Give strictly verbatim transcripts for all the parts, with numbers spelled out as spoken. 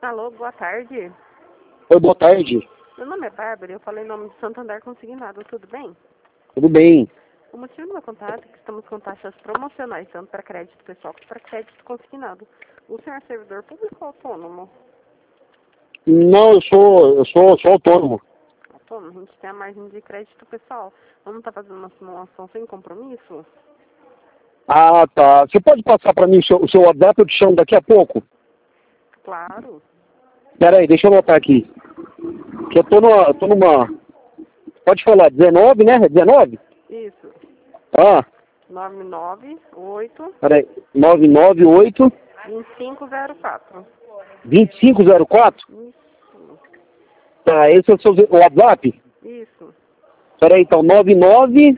Alô, boa tarde. Oi, boa tarde. Meu nome é Bárbara e eu falei em nome de Santander Consignado, tudo bem? Tudo bem? O motivo do meu contato é que estamos com taxas promocionais, tanto para crédito pessoal quanto para crédito consignado. O senhor é servidor público ou autônomo? Não, eu sou, eu sou, sou autônomo. Autônomo, a gente tem a margem de crédito pessoal. Vamos estar fazendo uma simulação sem compromisso? Ah, tá. Você pode passar para mim o seu, o seu WhatsApp, eu te chamo daqui a pouco? Claro. Pera aí, deixa eu anotar aqui. Que eu tô numa, tô numa... Pode falar, dezenove, né? dezenove? Isso. Ah, nove nove oito, pera aí. nove nove oito, dois cinco zero quatro. dois cinco zero quatro? Isso. Tá, esse é o seu WhatsApp? Isso. Pera aí, então, nove nove...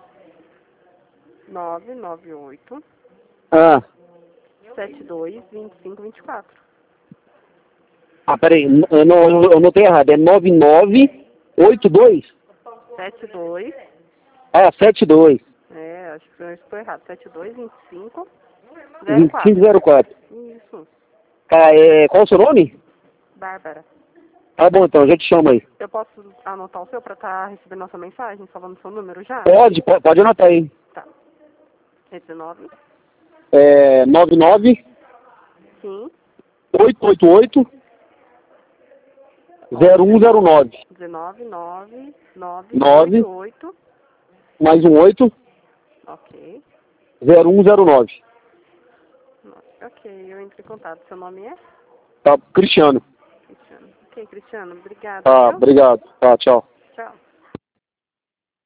nove nove oito, Ah, sete dois, dois cinco dois quatro. ah pera aí, eu não, eu notei errado. É nove nove oito dois? sete dois. Ah, setenta e dois. É, acho que eu estou errado. sete dois, dois cinco zero vinte e cinco quatro. zero quatro. Isso. Tá, é, qual o seu nome? Bárbara. Tá bom, então, já te chamo aí. Eu posso anotar o seu para estar recebendo nossa mensagem, salvando seu número já? Pode, pode, pode anotar aí. Tá. É dezenove? É nove nove Sim. oito oito oito zero um zero nove. dezenove, nove, nove, nove oito, oito. mais um oito Ok. zero um zero nove. Ok, eu entro em contato. Seu nome é? Tá, Cristiano. Cristiano. Ok, Cristiano, obrigada, Tá, viu? obrigado. Tá, tchau. Tchau.